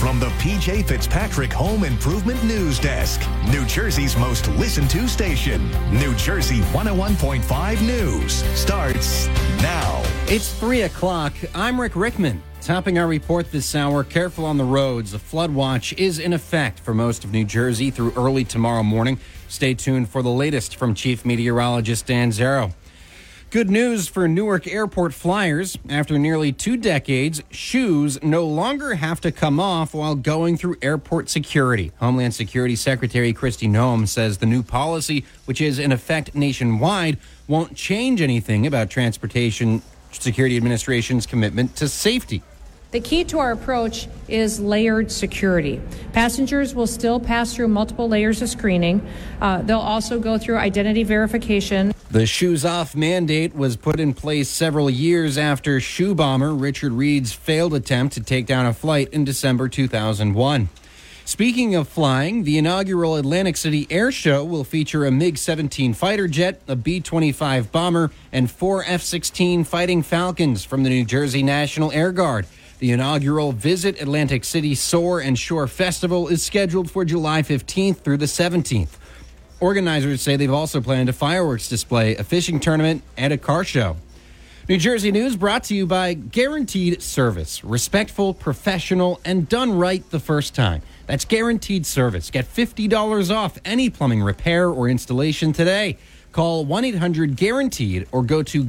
from the PJ Fitzpatrick Home Improvement News Desk, New Jersey's most listened to station. New Jersey 101.5 News starts now. It's 3 o'clock. I'm Rick Rickman. Topping our report this hour, careful on the roads. A flood watch is in effect for most of New Jersey through early tomorrow morning. Stay tuned for the latest from Chief Meteorologist Dan Zero. Good news for Newark Airport flyers. After nearly 2 decades, shoes no longer have to come off while going through airport security. Homeland Security Secretary Kristi Noem says the new policy, which is in effect nationwide, won't change anything about Transportation Security Administration's commitment to safety. The key to our approach is layered security. Passengers will still pass through multiple layers of screening. They'll also go through identity verification. The shoes off mandate was put in place several years after shoe bomber Richard Reed's failed attempt to take down a flight in December 2001. Speaking of flying, the inaugural Atlantic City Air Show will feature a MiG-17 fighter jet, a B-25 bomber, and 4 F-16 Fighting Falcons from the New Jersey National Air Guard. The inaugural Visit Atlantic City Soar and Shore Festival is scheduled for July 15th through the 17th. Organizers say they've also planned a fireworks display, a fishing tournament, and a car show. New Jersey News brought to you by Guaranteed Service. Respectful, professional, and done right the first time. That's Guaranteed Service. Get $50 off any plumbing repair or installation today. Call 1-800-GUARANTEED or go to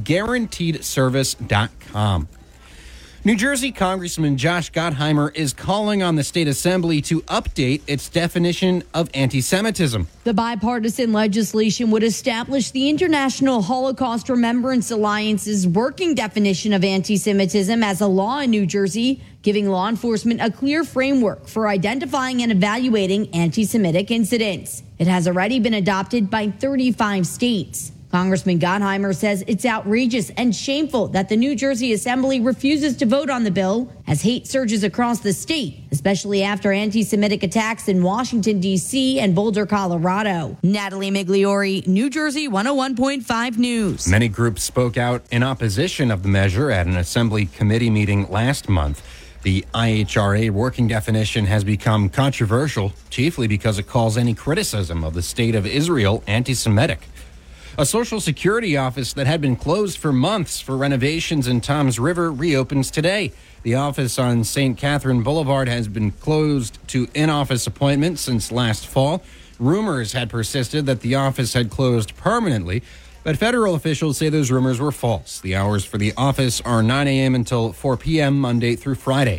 guaranteedservice.com. New Jersey Congressman Josh Gottheimer is calling on the state assembly to update its definition of anti-Semitism. The bipartisan legislation would establish the International Holocaust Remembrance Alliance's working definition of anti-Semitism as a law in New Jersey, giving law enforcement a clear framework for identifying and evaluating anti-Semitic incidents. It has already been adopted by 35 states. Congressman Gottheimer says it's outrageous and shameful that the New Jersey Assembly refuses to vote on the bill as hate surges across the state, especially after anti-Semitic attacks in Washington, D.C. and Boulder, Colorado. Natalie Migliori, New Jersey 101.5 News. Many groups spoke out in opposition of the measure at an Assembly committee meeting last month. The IHRA working definition has become controversial, chiefly because it calls any criticism of the state of Israel anti-Semitic. A Social Security office that had been closed for months for renovations in Toms River reopens today. The office on St. Catherine Boulevard has been closed to in-office appointments since last fall. Rumors had persisted that the office had closed permanently, but federal officials say those rumors were false. The hours for the office are 9 a.m. until 4 p.m. Monday through Friday.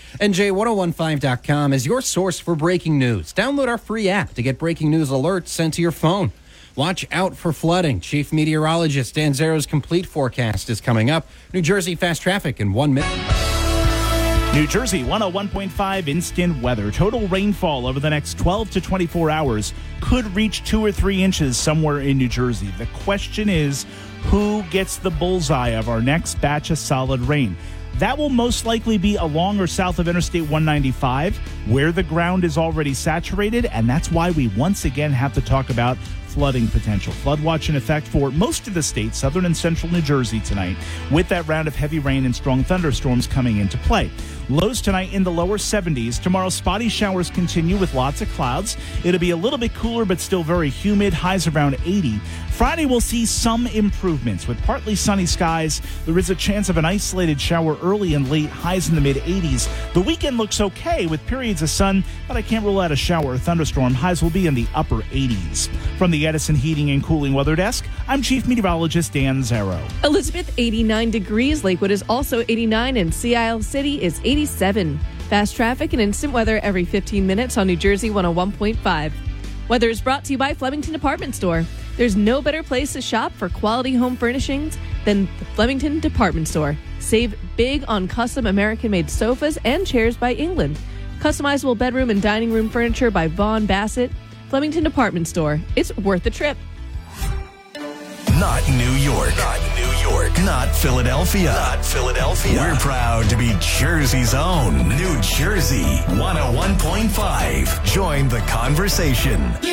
NJ1015.com is your source for breaking news. Download our free app to get breaking news alerts sent to your phone. Watch out for flooding. Chief Meteorologist Dan Zero's complete forecast is coming up. New Jersey fast traffic in 1 minute. New Jersey 101.5 instant weather. Total rainfall over the next 12 to 24 hours could reach 2 or 3 inches somewhere in New Jersey. The question is, who gets the bullseye of our next batch of solid rain? That will most likely be along or south of Interstate 195, where the ground is already saturated, and that's why we once again have to talk about flooding potential. Flood watch in effect for most of the state, southern and central New Jersey tonight, with that round of heavy rain and strong thunderstorms coming into play. Lows tonight in the lower 70s. Tomorrow, spotty showers continue with lots of clouds. It'll be a little bit cooler, but still very humid. Highs around 80. Friday, we'll see some improvements with partly sunny skies. There is a chance of an isolated shower early and late. Highs in the mid-80s. The weekend looks okay with periods of sun, but I can't rule out a shower or thunderstorm. Highs will be in the upper 80s. From the Edison Heating and Cooling Weather Desk, I'm Chief Meteorologist Dan Zero. Elizabeth, 89 degrees. Lakewood is also 89, and Sea Isle City is 87. Fast traffic and instant weather every 15 minutes on New Jersey 101.5. Weather is brought to you by Flemington Department Store. There's no better place to shop for quality home furnishings than the Flemington Department Store. Save big on custom American-made sofas and chairs by England. Customizable bedroom and dining room furniture by Vaughn Bassett. Flemington Department Store. It's worth the trip. Not New York. Not New York. Not Philadelphia. Not Philadelphia. We're proud to be Jersey's own New Jersey 101.5. Join the conversation.